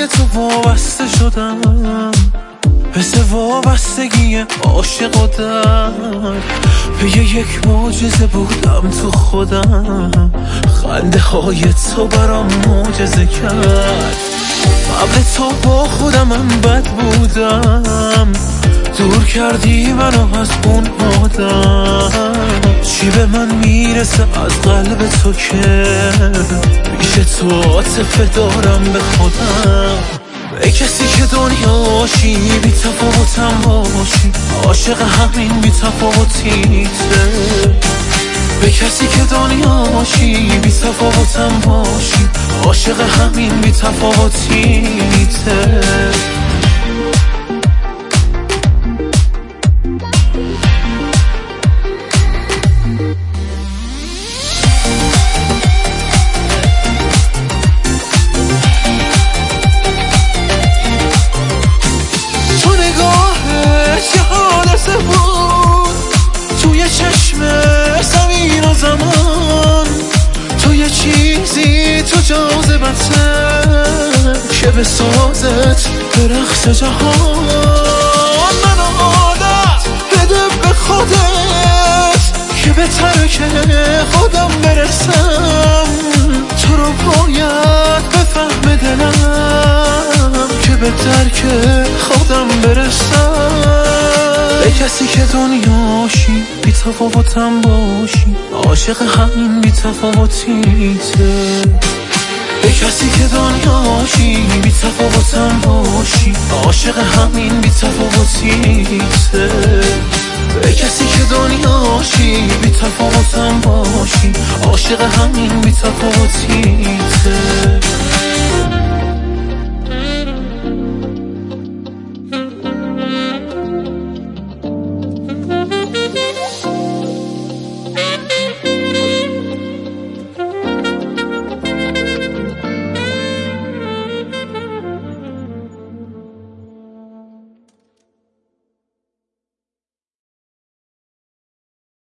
پای تو وابسته شدم، مثل وابستگی عاشق و درد. به یک معجزه بودم تو خودم، خنده های تو برام معجزه کرد. قبل تو با خودم من بد بودم، دور کردی منو از اون آدم. چی به من میرسه از قلب تو که پیش تو عاطفه دارم به خودم. ای کسی که دنیاشی بی تفاوتم باشی، عاشق همین بی تفاوتیته. به کسی که دنیاشی بی تفاوتم باشی، عاشق همین بی تفاوتیته. توی چشم زمین و زمان، توی چیزی تو جاذبته که بسازت به رقص جهان. منو عادت بده به خودت که به ترک خودم برسم. تو رو باید بفهم دلم که به درک خودم برسم. ای کسی که دنیاشی بی تفاوتم باشی، عاشق همین بی تفاوتیته. ای کسی که دنیاشی بی تفاوتم باشی، عاشق همین بی تفاوتیته. ای کسی که دنیاشی بی تفاوتم باشی، عاشق همین بی تفاوتیته.